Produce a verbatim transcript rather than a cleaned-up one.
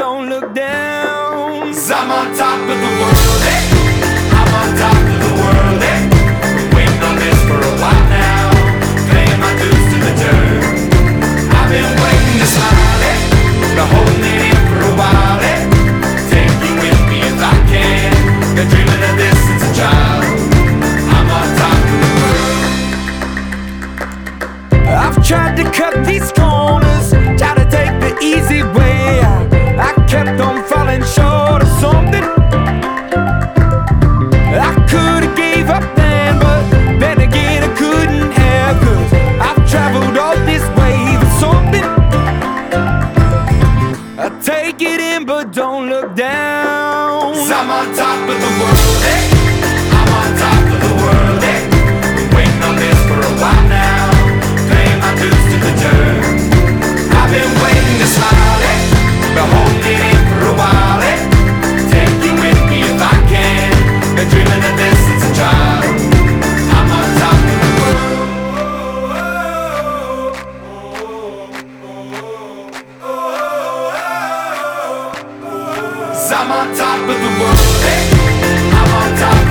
don't look down. 'Cause I'm on top of the world, eh? I'm on top of the world, eh? Been waiting on this for a while now, paying my dues to the dirt. I've been waiting to smile, eh? Been holding it in for a while, eh? Take you with me if I can. Been dreaming of this since a child. I'm on top of the world. I've tried to cut these corners, tried to take the easy way. I, I kept on falling short of something. I could've gave up then, but then again I couldn't have. 'Cause I've traveled all this way for something. I take it in but don't look down. 'Cause I'm on top of the world, eh? I'm on top of the world, eh? Been waiting on this for a while now, paying my dues to the dirt. I've been waiting to smile, eh? Been holding it in for a while, eh? Take you with me if I can. Been dreaming of this since a child. I'm on top of the world. 'Cause I'm on top of the world, eh? I'm on top